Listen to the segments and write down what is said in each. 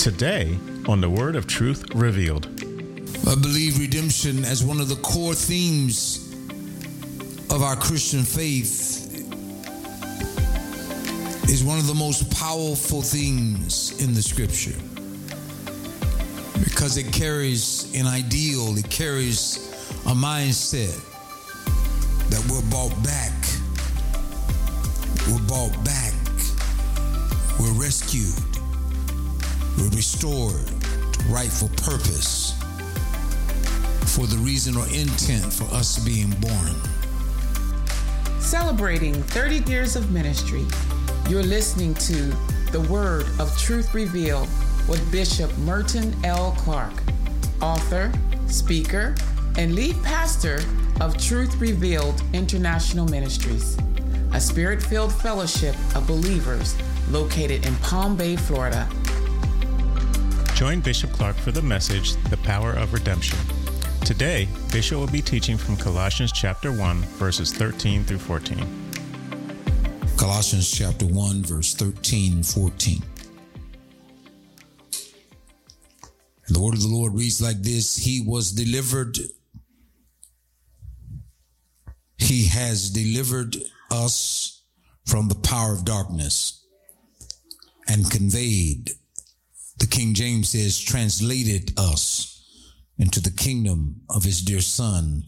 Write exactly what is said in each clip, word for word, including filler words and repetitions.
Today on the Word of Truth Revealed. I believe redemption as one of the core themes of our Christian faith is one of the most powerful themes in the Scripture because it carries an ideal, it carries a mindset that we're brought back, we're brought back, we're rescued, we're restored to rightful purpose for the reason or intent for us being born. Celebrating thirty years of ministry, you're listening to The Word of Truth Revealed with Bishop Merton L. Clark, author, speaker, and lead pastor of Truth Revealed International Ministries, a spirit-filled fellowship of believers located in Palm Bay, Florida. Join Bishop Clark for the message, The Power of Redemption. Today, Bishop will be teaching from Colossians chapter one, verses thirteen through fourteen. Colossians chapter one, verse thirteen and fourteen. And the word of the Lord reads like this: He was delivered, He has delivered us from the power of darkness and conveyed, the King James says, translated us into the kingdom of his dear Son,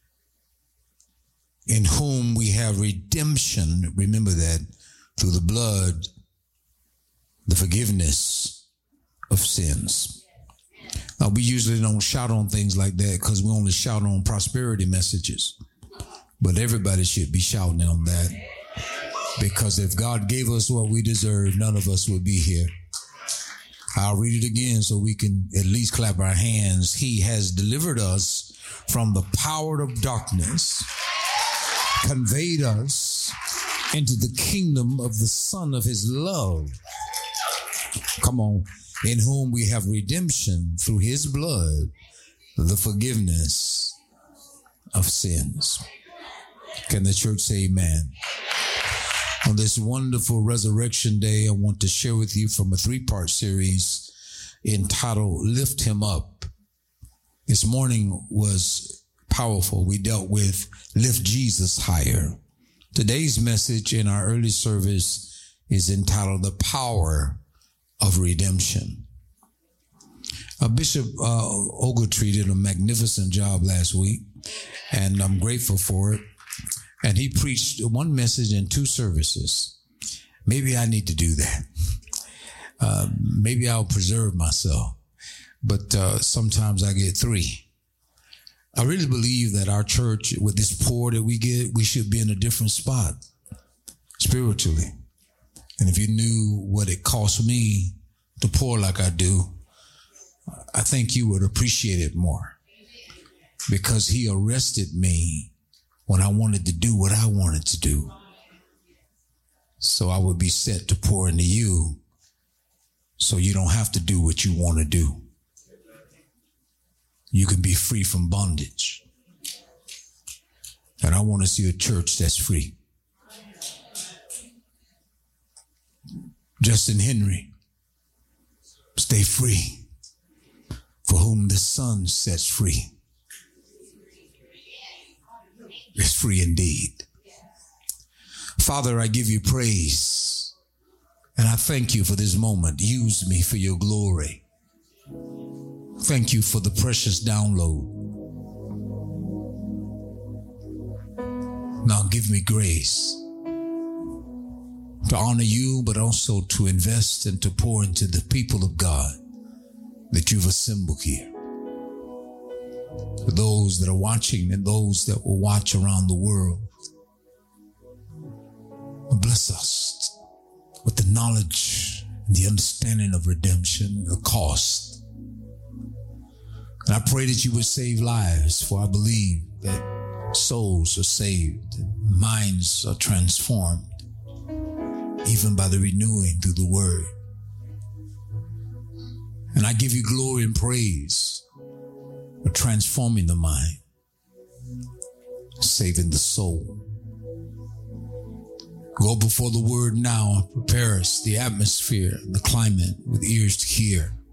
in whom we have redemption, remember that, through the blood, the forgiveness of sins. Now, we usually don't shout on things like that because we only shout on prosperity messages. But everybody should be shouting on that, because if God gave us what we deserve, none of us would be here. I'll read it again so we can at least clap our hands. He has delivered us from the power of darkness, conveyed us into the kingdom of the Son of his love. Come on. In whom we have redemption through his blood, the forgiveness of sins. Can the church say amen? On this wonderful resurrection day, I want to share with you from a three-part series entitled Lift Him Up. This morning was powerful. We dealt with Lift Jesus Higher. Today's message in our early service is entitled The Power of Redemption. Uh, Bishop uh, Ogletree did a magnificent job last week, and I'm grateful for it. And he preached one message in two services. Maybe I need to do that. Uh, maybe I'll preserve myself. But uh, sometimes I get three. I really believe that our church, with this pour that we get, we should be in a different spot spiritually. And if you knew what it cost me to pour like I do, I think you would appreciate it more. Because he arrested me when I wanted to do what I wanted to do. So I would be set to pour into you so you don't have to do what you want to do. You can be free from bondage. And I want to see a church that's free. Justin Henry, stay free, for whom the Son sets free is free indeed. Father, I give you praise, and I thank you for this moment. Use me for your glory. Thank you for the precious download. Now give me grace to honor you, but also to invest and to pour into the people of God that you've assembled here. For those that are watching and those that will watch around the world, bless us with the knowledge and the understanding of redemption, the cost. And I pray that you would save lives, for I believe that souls are saved, minds are transformed, even by the renewing through the word. And I give you glory and praise for transforming the mind, saving the soul. Go before the word now and prepare us, the atmosphere, the climate, with ears to hear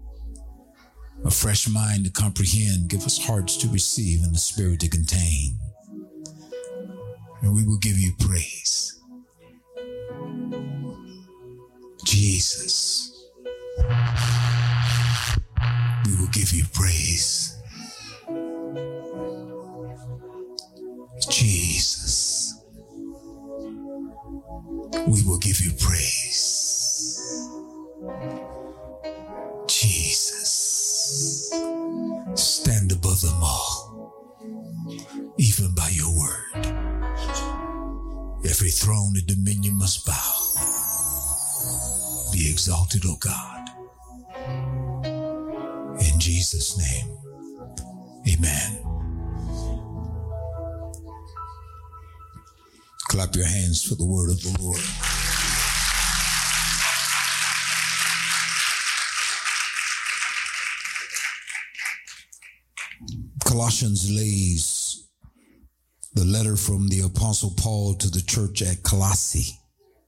a fresh mind to comprehend. Give us hearts to receive and a spirit to contain. And we will give you praise. Jesus. We will give you praise. Jesus. We will give you praise. Jesus. Stand above them all, even by your word. Every throne and dominion must bow. Be exalted, O God. In Jesus' name, amen. Clap your hands for the word of the Lord. Colossians lays the letter from the Apostle Paul to the church at Colossae.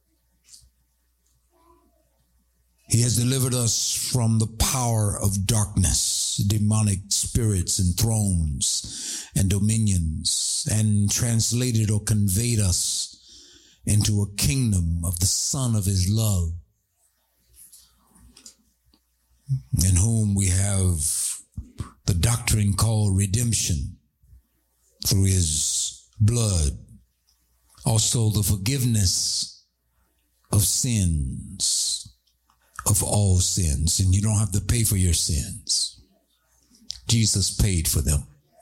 He has delivered us from the power of darkness, demonic spirits and thrones and dominions, and translated or conveyed us into a kingdom of the Son of his love, in whom we have the doctrine called redemption through his blood, also the forgiveness of sins, of all sins. And you don't have to pay for your sins. Jesus paid for them.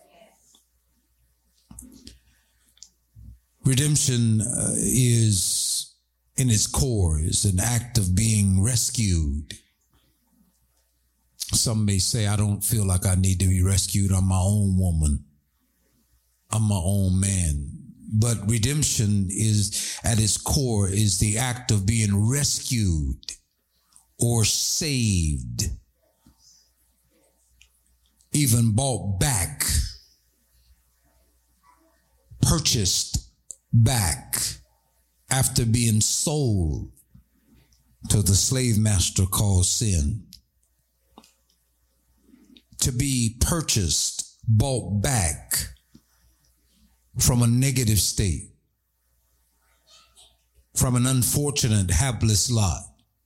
Redemption uh, is, in its core, is an act of being rescued. Some may say, I don't feel like I need to be rescued. I'm my own woman. I'm my own man. But redemption is, at its core, is the act of being rescued or saved, even bought back, purchased back after being sold to the slave master called sin. To be purchased, bought back from a negative state, from an unfortunate, hapless lot,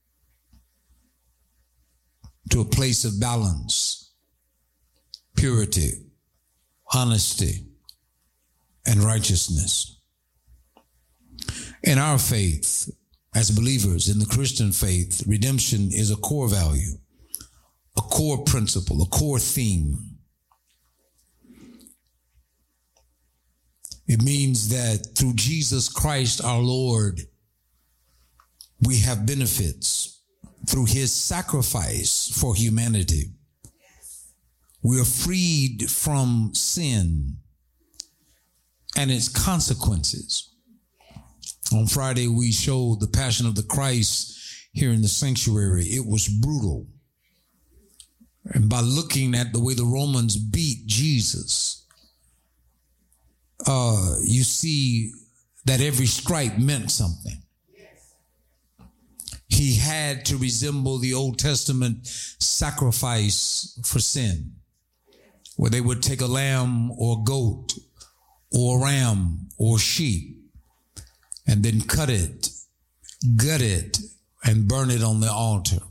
to a place of balance, purity, honesty, and righteousness. In our faith, as believers in the Christian faith, redemption is a core value, a core principle, a core theme. It means that through Jesus Christ our Lord, we have benefits. Through his sacrifice for humanity, we are freed from sin and its consequences. On Friday, we showed the Passion of the Christ here in the sanctuary. It was brutal. And by looking at the way the Romans beat Jesus, uh, you see that every stripe meant something. He had to resemble the Old Testament sacrifice for sin, where they would take a lamb or goat or ram or sheep and then cut it, gut it, and burn it on the altar.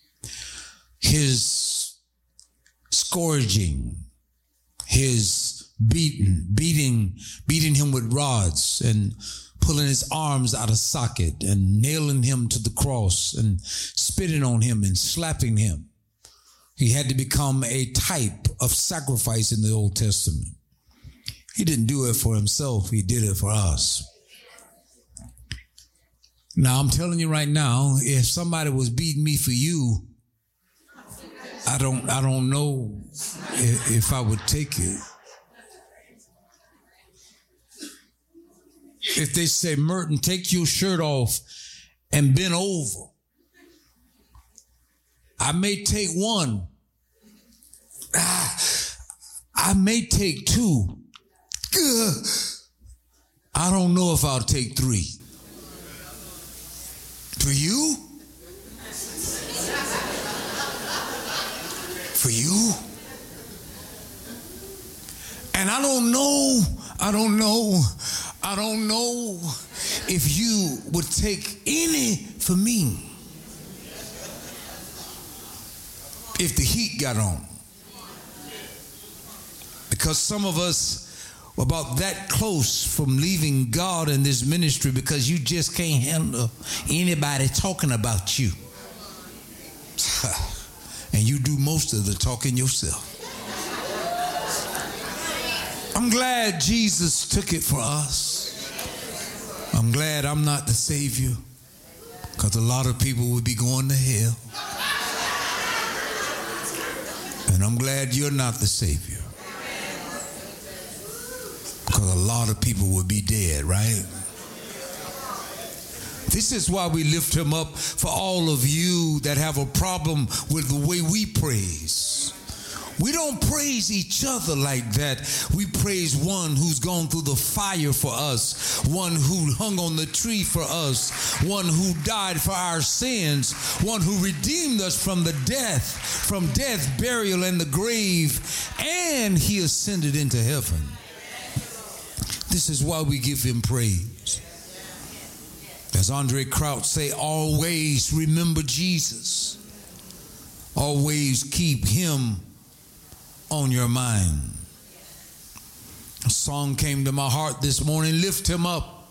His scourging, his beating, beating, beating him with rods and pulling his arms out of socket and nailing him to the cross and spitting on him and slapping him. He had to become a type of sacrifice in the Old Testament. He didn't do it for himself. He did it for us. Now, I'm telling you right now, if somebody was beating me for you, I don't, I don't know if, if I would take it. If they say, Merton, take your shirt off and bend over, I may take one. Ah, I may take two. Ugh. I don't know if I'll take three. For you? For you? And I don't know, I don't know, I don't know if you would take any for me if the heat got on. Because some of us are about that close from leaving God in this ministry because you just can't handle anybody talking about you. And you do most of the talking yourself. I'm glad Jesus took it for us. I'm glad I'm not the Savior, because a lot of people would be going to hell. And I'm glad you're not the Savior, because a lot of people would be dead, right? This is why we lift him up for all of you that have a problem with the way we praise. We don't praise each other like that. We praise one who's gone through the fire for us, one who hung on the tree for us, one who died for our sins, one who redeemed us from the death, from death, burial, and the grave, and he ascended into heaven. This is why we give him praise. As Andre Crouch say, always remember Jesus. Always keep him on your mind. A song came to my heart this morning, lift him up.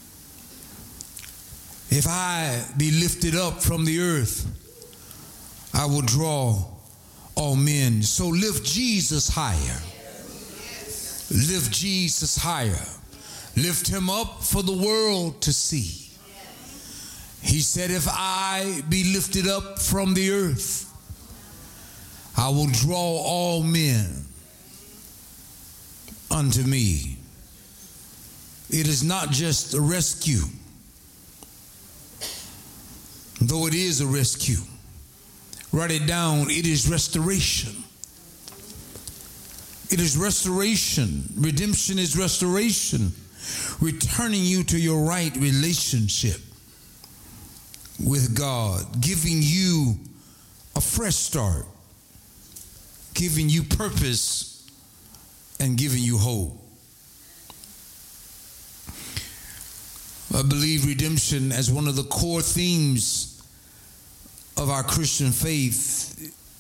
If I be lifted up from the earth, I will draw all men. So lift Jesus higher. Lift Jesus higher. Lift him up for the world to see. He said, if I be lifted up from the earth, I will draw all men unto me. It is not just a rescue, though it is a rescue. Write it down. It is restoration. It is restoration. Redemption is restoration. Returning you to your right relationship with God. Giving you a fresh start. Giving you purpose and giving you hope. I believe redemption as one of the core themes of our Christian faith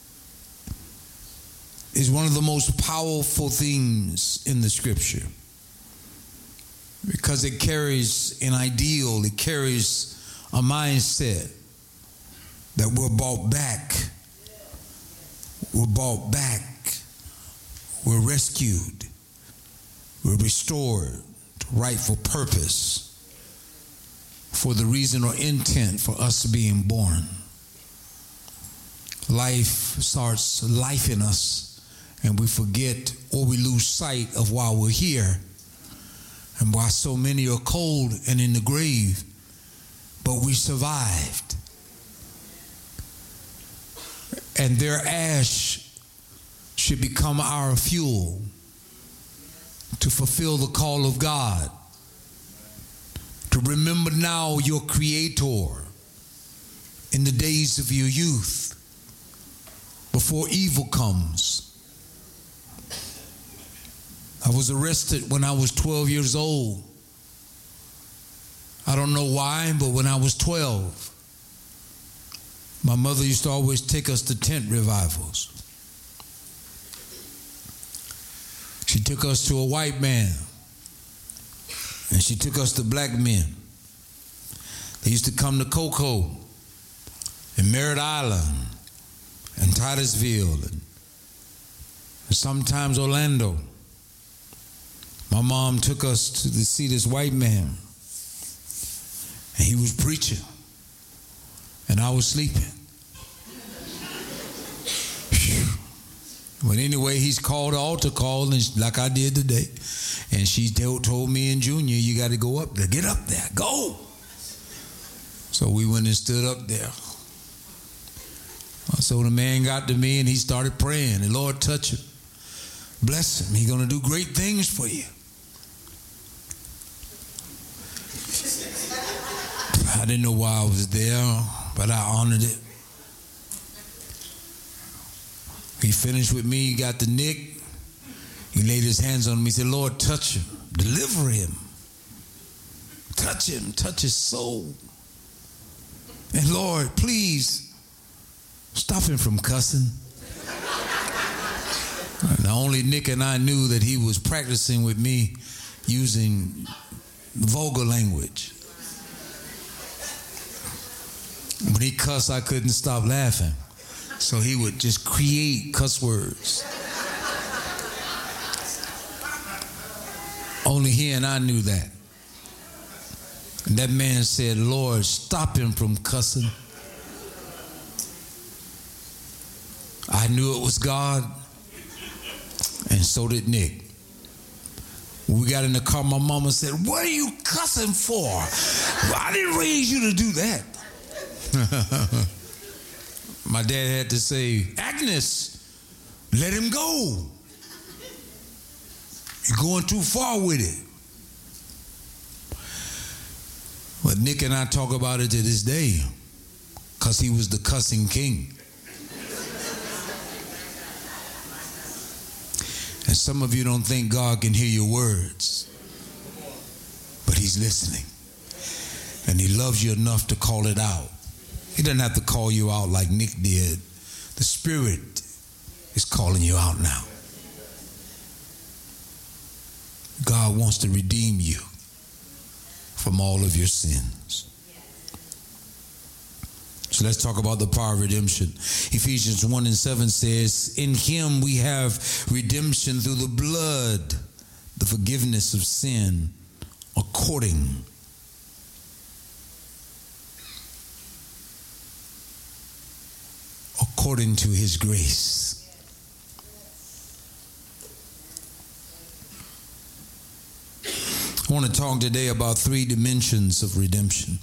is one of the most powerful themes in the scripture, because it carries an ideal, it carries a mindset that we're brought back. We're brought back. We're rescued. We're restored to rightful purpose for the reason or intent for us being born. Life starts life in us, and we forget or we lose sight of why we're here and why so many are cold and in the grave, but we survived. And their ash should become our fuel to fulfill the call of God. To remember now your Creator in the days of your youth, before evil comes. I was arrested when I was twelve years old. I don't know why, but when I was twelve, my mother used to always take us to tent revivals. She took us to a white man, and she took us to black men. They used to come to Cocoa and Merritt Island and Titusville and, and sometimes Orlando. My mom took us to see this white man, and he was preaching, and I was sleeping. But anyway, he's called an altar call, and like I did today. And she told me and Junior, you got to go up there. Get up there. Go. So we went and stood up there. So the man got to me, and he started praying. The Lord touch him. Bless him. He's going to do great things for you. I didn't know why I was there, but I honored it. He finished with me, he got the nick, He laid his hands on me. He said, Lord, touch him. Deliver him. Touch him. Touch his soul. And Lord, please stop him from cussing. Now, only Nick and I knew that he was practicing with me using vulgar language. When he cussed, I couldn't stop laughing. So he would just create cuss words. Only he and I knew that. And that man said, Lord, stop him from cussing. I knew it was God, and so did Nick. When we got in the car, my mama said, what are you cussing for? I didn't raise you to do that. My dad had to say, Agnes, let him go. You're going too far with it. But Nick and I talk about it to this day because he was the cussing king. And some of you don't think God can hear your words, but he's listening. And he loves you enough to call it out. He doesn't have to call you out like Nick did. The Spirit is calling you out now. God wants to redeem you from all of your sins. So let's talk about the power of redemption. Ephesians one and seven says, in him we have redemption through the blood, the forgiveness of sin, according according to his grace. I want to talk today about three dimensions of redemption.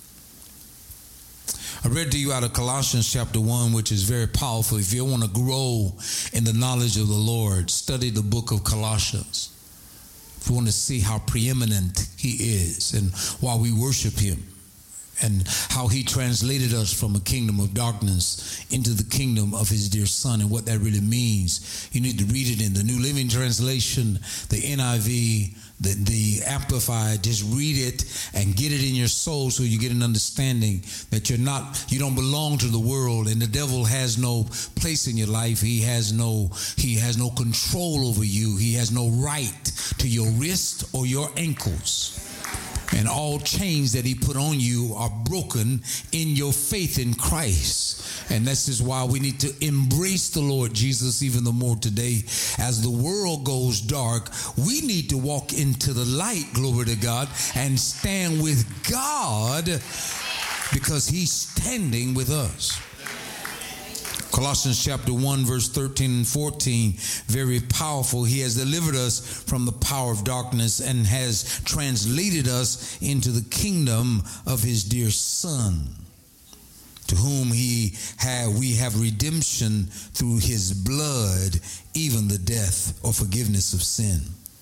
I read to you out of Colossians chapter one, which is very powerful. If you want to grow in the knowledge of the Lord, study the book of Colossians. If you want to see how preeminent he is and why we worship him, and how he translated us from a kingdom of darkness into the kingdom of his dear son, and what that really means. You need to read it in the New Living Translation, the N I V, the, the Amplified. Just read it and get it in your soul so you get an understanding that you're not, you don't belong to the world, and the devil has no place in your life. He has no, he has no control over you. He has no right to your wrist or your ankles. And all chains that he put on you are broken in your faith in Christ. And this is why we need to embrace the Lord Jesus even the more today. As the world goes dark, we need to walk into the light, glory to God, and stand with God because he's standing with us. Colossians chapter one, verse thirteen and fourteen, very powerful. He has delivered us from the power of darkness and has translated us into the kingdom of his dear son, to whom he had, we have redemption through his blood, even the death or forgiveness of sin.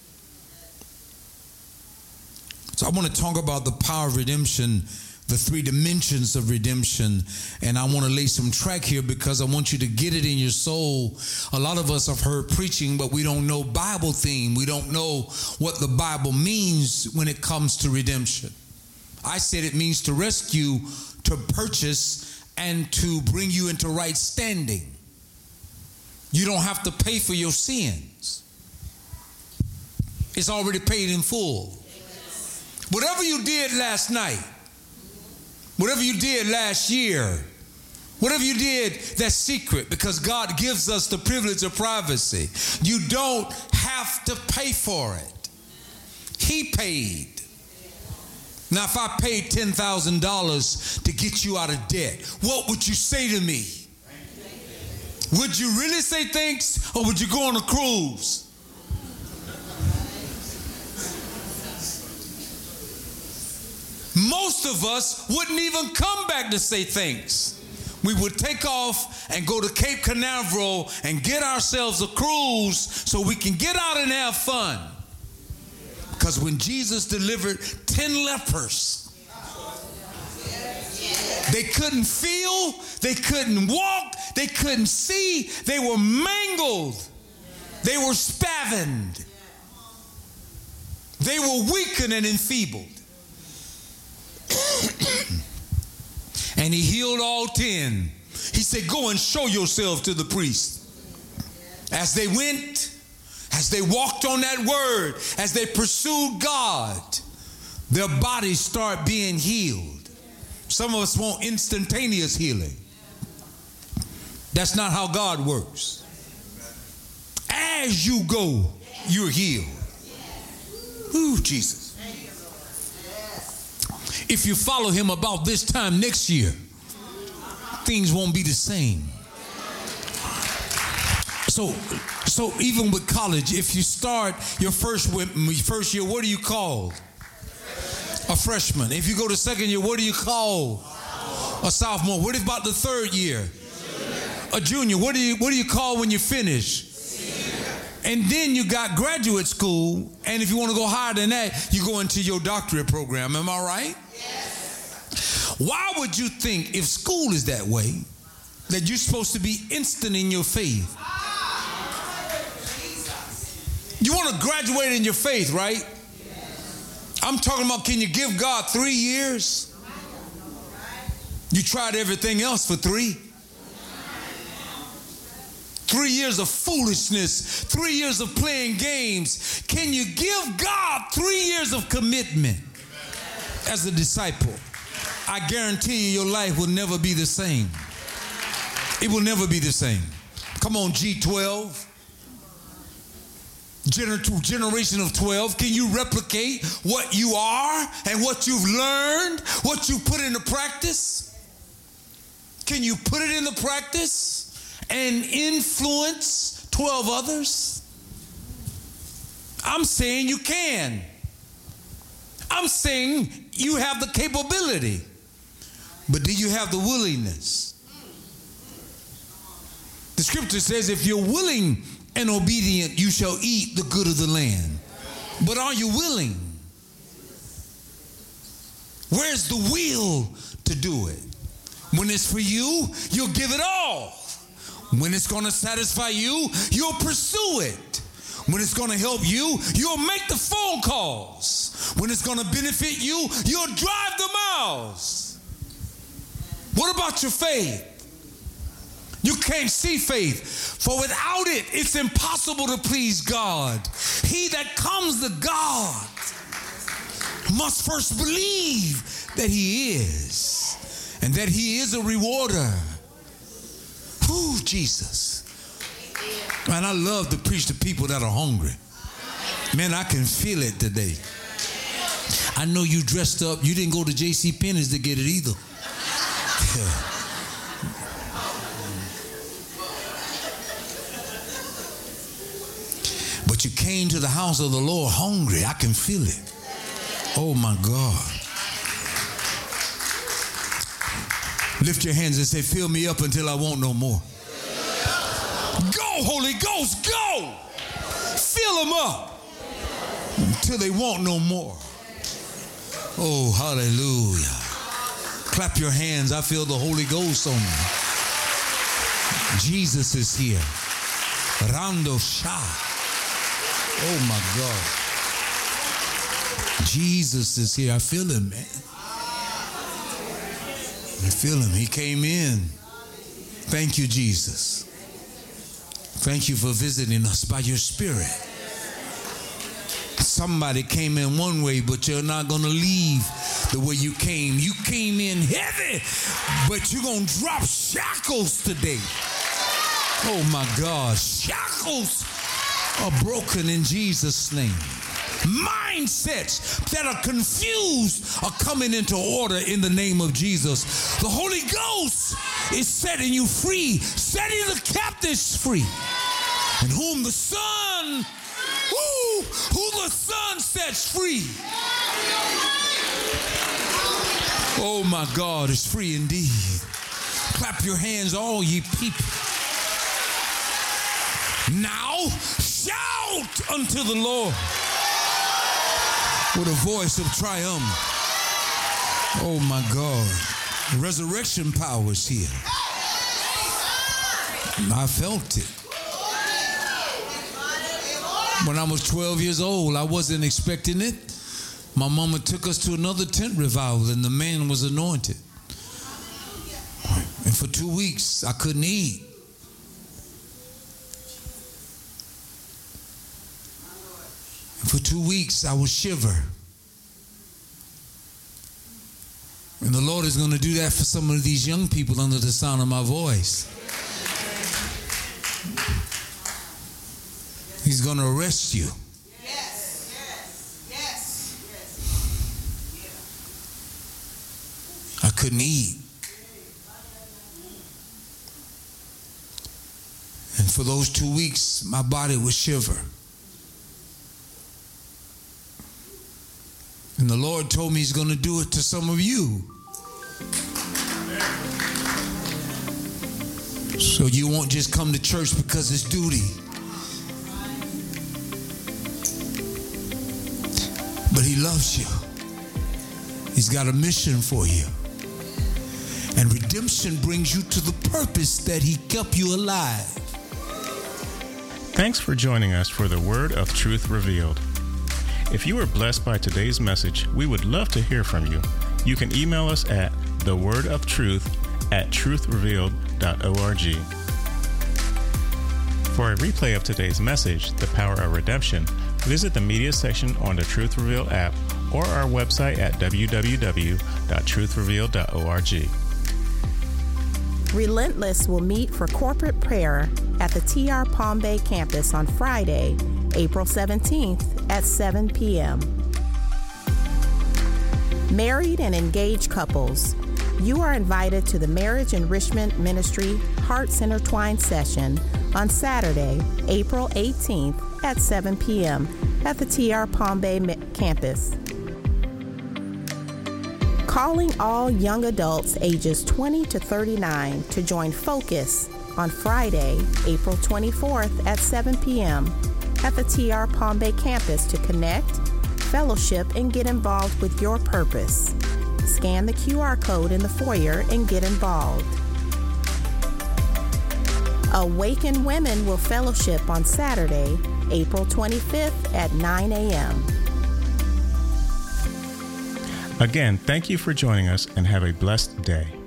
So I want to talk about the power of redemption, the three dimensions of redemption. And I want to lay some track here because I want you to get it in your soul. A lot of us have heard preaching, but we don't know Bible theme. We don't know what the Bible means when it comes to redemption. I said it means to rescue, to purchase, and to bring you into right standing. You don't have to pay for your sins. It's already paid in full. Whatever you did last night, whatever you did last year, whatever you did, that's secret because God gives us the privilege of privacy. You don't have to pay for it. He paid. Now, if I paid ten thousand dollars to get you out of debt, what would you say to me? Would you really say thanks, or would you go on a cruise? Most of us wouldn't even come back to say thanks. We would take off and go to Cape Canaveral and get ourselves a cruise so we can get out and have fun. Because when Jesus delivered ten lepers, they couldn't feel, they couldn't walk, they couldn't see, they were mangled. They were spavined. They were weakened and enfeebled. And he healed all ten. He said, go and show yourself to the priest. As they went, as they walked on that word, as they pursued God, their bodies start being healed. Some of us want instantaneous healing. That's not how God works. As you go, you're healed. Ooh, Jesus. If you follow him about this time next year, things won't be the same. So, so even with college, if you start your first first year, what are you called? A freshman. If you go to second year, what are you called? A sophomore. What about the third year? A junior. What do you what do you call when you finish? And then you got graduate school, and if you want to go higher than that, you go into your doctorate program. Am I right? Yes. Why would you think, if school is that way, that you're supposed to be instant in your faith? You want to graduate in your faith, right? Yes. I'm talking about, can you give God three years? You tried everything else for three. Three years of foolishness, three years of playing games. Can you give God three years of commitment as a disciple? I guarantee you your life will never be the same. It will never be the same. Come on, G twelve. Gener- generation of twelve. Can you replicate what you are and what you've learned, what you put into practice? Can you put it into practice and influence twelve others? I'm saying you can. I'm saying you have the capability. But do you have the willingness? The scripture says, if you're willing and obedient, you shall eat the good of the land. But are you willing? Where's the will to do it? When it's for you, you'll give it all. When it's going to satisfy you, you'll pursue it. When it's going to help you, you'll make the phone calls. When it's going to benefit you, you'll drive the miles. What about your faith? You can't see faith, for without it, it's impossible to please God. He that comes to God must first believe that he is, and that he is a rewarder. Ooh, Jesus. Man, I love to preach to people that are hungry. Man, I can feel it today. I know you dressed up. You didn't go to J C Penney's to get it either. Yeah. But you came to the house of the Lord hungry. I can feel it. Oh, my God. Lift your hands and say, fill me up until I want no more. Go, Holy Ghost, go. Fill them up until they want no more. Oh, hallelujah. Clap your hands. I feel the Holy Ghost on me. Jesus is here. Rando Shah. Oh, my God. Jesus is here. I feel him, man. I feel him. He came in. Thank you, Jesus. Thank you for visiting us by your Spirit. Somebody came in one way, but you're not going to leave the way you came. You came in heavy, but you're going to drop shackles today. Oh, my God. Shackles are broken in Jesus' name. Mindsets that are confused are coming into order in the name of Jesus. The Holy Ghost is setting you free, setting the captives free. And whom the Son, who, who the Son sets free. Oh my God, is free indeed. Clap your hands, all ye people. Now shout unto the Lord with a voice of triumph. Oh my God. Resurrection power is here. I felt it. When I was twelve years old, I wasn't expecting it. My mama took us to another tent revival, and the man was anointed. And for two weeks, I couldn't eat. And for two weeks, I would shiver. And the Lord is going to do that for some of these young people under the sound of my voice. He's going to arrest you. Yes, yes, yes, yes. I couldn't eat. And for those two weeks, my body would shiver. And the Lord told me He's going to do it to some of you. So you won't just come to church because it's duty. But He loves you. He's got a mission for you. And redemption brings you to the purpose that He kept you alive. Thanks for joining us for the Word of Truth Revealed. If you were blessed by today's message, we would love to hear from you. You can email us at the word of truth at truth revealed dot org. For a replay of today's message, The Power of Redemption, visit the media section on the Truth Revealed app or our website at w w w dot truth revealed dot org. Relentless will meet for corporate prayer at the T R Palm Bay campus on Friday, April seventeenth at seven p.m. Married and engaged couples, you are invited to the Marriage Enrichment Ministry Hearts Intertwined session on Saturday, April eighteenth at seven p.m. at the T R Palm Bay campus. Calling all young adults ages twenty to thirty-nine to join Focus on Friday, April twenty-fourth at seven p.m. at the T R Palm Bay campus to connect, fellowship, and get involved with your purpose. Scan the Q R code in the foyer and get involved. Awakened Women will fellowship on Saturday, April twenty-fifth at nine a.m. Again, thank you for joining us and have a blessed day.